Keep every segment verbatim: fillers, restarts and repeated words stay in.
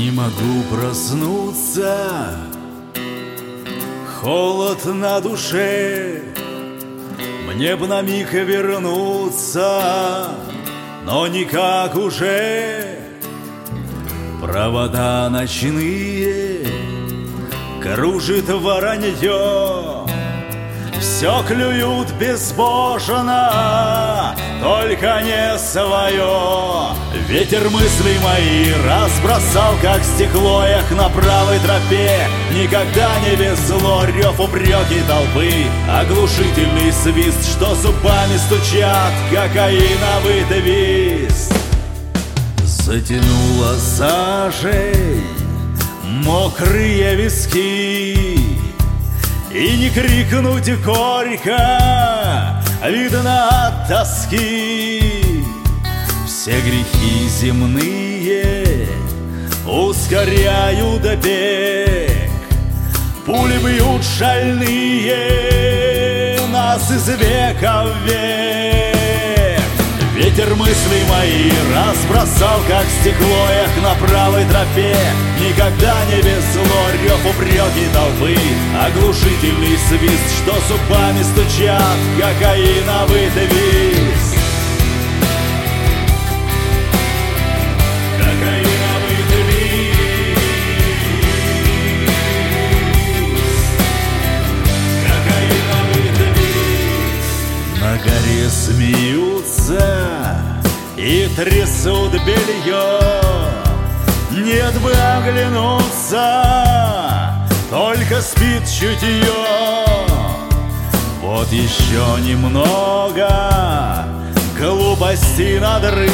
Не могу проснуться, холод на душе. Мне б на миг вернуться, но никак уже. Провода ночные, кружит воронье, все клюют безбожно, только не свое. Ветер мыслей мои разбросал, как стекло, эх, на правой тропе. Никогда не везло, рев упреки толпы, оглушительный свист, что зубами стучат, кокаиновый твист. Затянуло сажей мокрые виски, и не крикнуть горько, видно от тоски. Все грехи земные ускоряют бег, пули бьют шальные нас из века в век. Ветер мыслей мои разбросал, как стекло, эх, на правой тропе. Никогда не везло, рев упреки толпы, оглушительный свист, что зубами стучат, кокаиновый твист. Кокаиновый твист. Кокаиновый твист. На горе смеются и трясут белье. Нет бы оглянуться, только спит чутье. Вот еще немного глупости надрыв,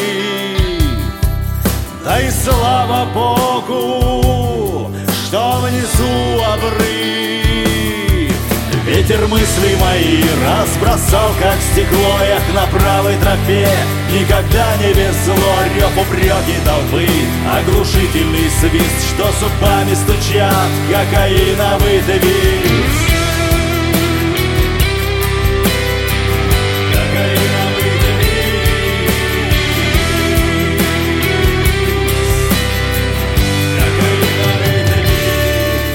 да и слава Богу, что внизу обрыв. Ветер мыслей мои разбросал, как стекло, эх, на правой тропе. Никогда не везло, рев упреки толпы, оглушительный свист, что зубами стучат, кокаиновый твист. Кокаиновый твист. Кокаиновый твист.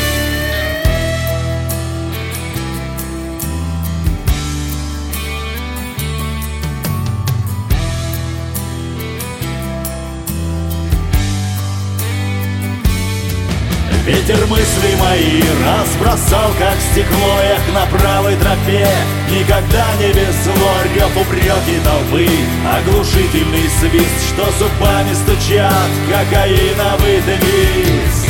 Ветер мыслей мои разбросал, как стекло, эх, на правой тропе. Никогда не везло, рев упреки толпы, оглушительный свист, что зубами стучат, кокаиновый твист.